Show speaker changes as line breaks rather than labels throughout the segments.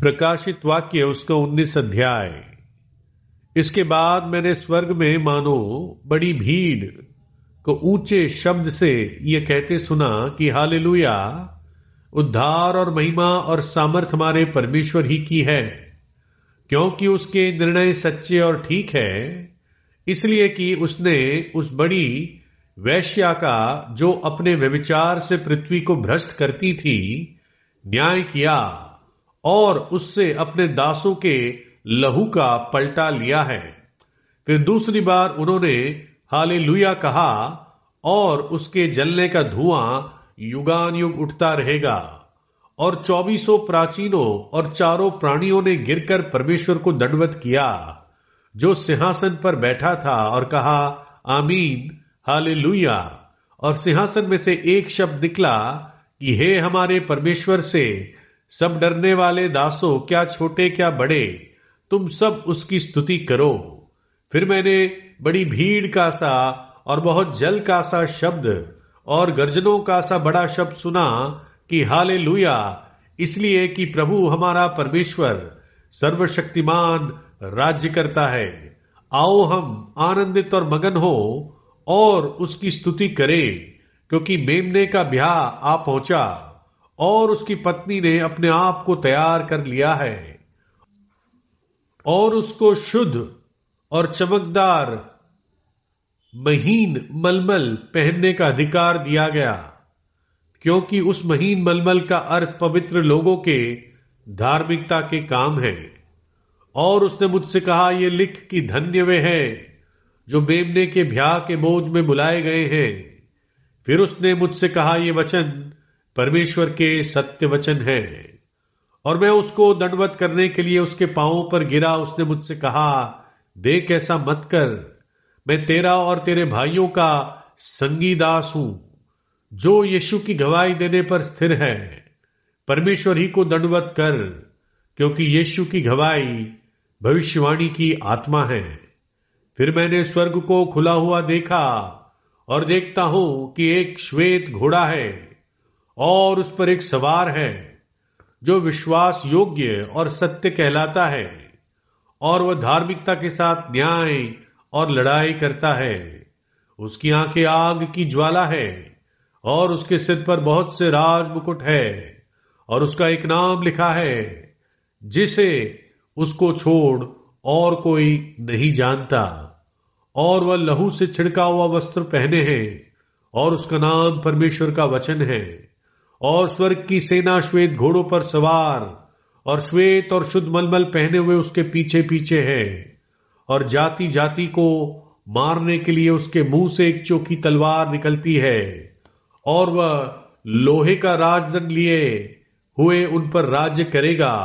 प्रकाशित वाक्य उसका 19 अध्याय। इसके बाद मैंने स्वर्ग में मानो बड़ी भीड़ को ऊंचे शब्द से यह कहते सुना कि हालेलुया, उद्धार और महिमा और सामर्थ हमारे परमेश्वर ही की है, क्योंकि उसके निर्णय सच्चे और ठीक है। इसलिए कि उसने उस बड़ी वैश्या का, जो अपने व्यभिचार से पृथ्वी को भ्रष्ट करती थी, न्याय किया और उससे अपने दासों के लहू का पलटा लिया है। फिर दूसरी बार उन्होंने हालेलुया कहा और उसके जलने का धुआं युगान युग उठता रहेगा। और 24 प्राचीनों और 4 प्राणियों ने गिरकर परमेश्वर को दंडवत किया, जो सिंहासन पर बैठा था, और कहा आमीन, हालेलुया। और सिंहासन में से एक शब्द निकला कि हे हमारे परमेश्वर से सब डरने वाले दासों, क्या छोटे क्या बड़े, तुम सब उसकी स्तुति करो। फिर मैंने बड़ी भीड़ का सा और बहुत जल का सा शब्द और गर्जनों का सा बड़ा शब्द सुना कि हालेलुया, इसलिए कि प्रभु हमारा परमेश्वर सर्वशक्तिमान राज्य करता है। आओ हम आनंदित और मगन हो और उसकी स्तुति करें, क्योंकि मेमने का ब्याह आ पहुंचा और उसकी पत्नी ने अपने आप को तैयार कर लिया है, और उसको शुद्ध और चमकदार महीन मलमल पहनने का अधिकार दिया गया, क्योंकि उस महीन मलमल का अर्थ पवित्र लोगों के धार्मिकता के काम है। और उसने मुझसे कहा, ये लिख कि धन्य वे हैं जो मेमने के ब्याह के बोझ में बुलाए गए हैं। फिर उसने मुझसे कहा, ये वचन परमेश्वर के सत्य वचन है। और मैं उसको दंडवत करने के लिए उसके पांवों पर गिरा। उसने मुझसे कहा, देख ऐसा मत कर, मैं तेरा और तेरे भाइयों का संगी दास हूं, जो यीशु की गवाही देने पर स्थिर है। परमेश्वर ही को दंडवत कर, क्योंकि यीशु की गवाही भविष्यवाणी की आत्मा है। फिर मैंने स्वर्ग को खुला हुआ देखा, और देखता हूं कि एक श्वेत घोड़ा है, और उस पर एक सवार है, जो विश्वास योग्य और सत्य कहलाता है, और वह धार्मिकता के साथ न्याय और लड़ाई करता है। उसकी आंखें आग की ज्वाला है, और उसके सिर पर बहुत से राज मुकुट है, और उसका एक नाम लिखा है जिसे उसको छोड़ और कोई नहीं जानता। और वह लहू से छिड़का हुआ वस्त्र पहने हैं, और उसका नाम परमेश्वर का वचन है। और स्वर्ग की सेना श्वेत घोड़ों पर सवार और श्वेत और शुद्ध मलमल पहने हुए उसके पीछे पीछे है। और जाति जाति को मारने के लिए उसके मुंह से एक चोखी तलवार निकलती है, और वह लोहे का राजदंड लिए हुए उन पर राज्य करेगा।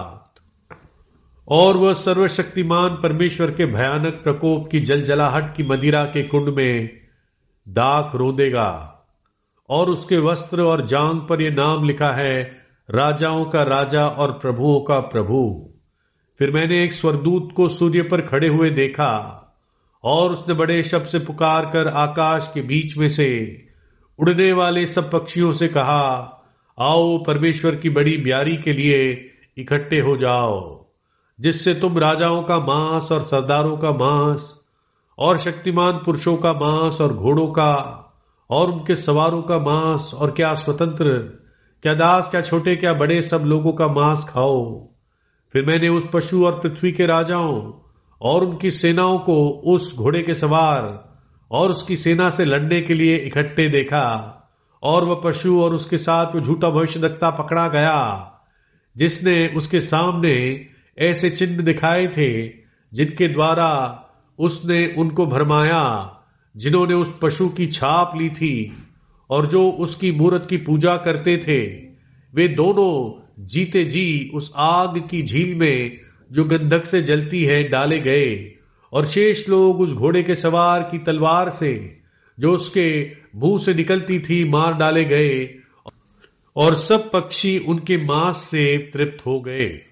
और वह सर्वशक्तिमान परमेश्वर के भयानक प्रकोप की जलजलाहट की मदिरा के कुंड में दाख रोंदेगा। और उसके वस्त्र और जांग पर यह नाम लिखा है, राजाओं का राजा और प्रभुओं का प्रभु। फिर मैंने एक स्वर्गदूत को सूर्य पर खड़े हुए देखा, और उसने बड़े शब्द से पुकार कर आकाश के बीच में से उड़ने वाले सब पक्षियों से कहा, आओ परमेश्वर की बड़ी ब्यारी के लिए इकट्ठे हो जाओ, जिससे तुम राजाओं का मांस और सरदारों का मांस और शक्तिमान पुरुषों का मांस और घोड़ों का और उनके सवारों का मांस, और क्या स्वतंत्र, क्या दास, क्या छोटे, क्या बड़े, सब लोगों का मांस खाओ। फिर मैंने उस पशु और पृथ्वी के राजाओं और उनकी सेनाओं को उस घोड़े के सवार और उसकी सेना से लड़ने के लिए इकट्ठे देखा। और वह पशु और उसके साथ वो झूठा भविष्यद्वक्ता पकड़ा गया, जिसने उसके सामने ऐसे चिन्ह दिखाए थे जिनके द्वारा उसने उनको भरमाया, जिन्होंने उस पशु की छाप ली थी और जो उसकी मूरत की पूजा करते थे। वे दोनों जीते जी उस आग की झील में जो गंधक से जलती है डाले गए, और शेष लोग उस घोड़े के सवार की तलवार से जो उसके मुंह से निकलती थी मार डाले गए, और सब पक्षी उनके मांस से तृप्त हो गए।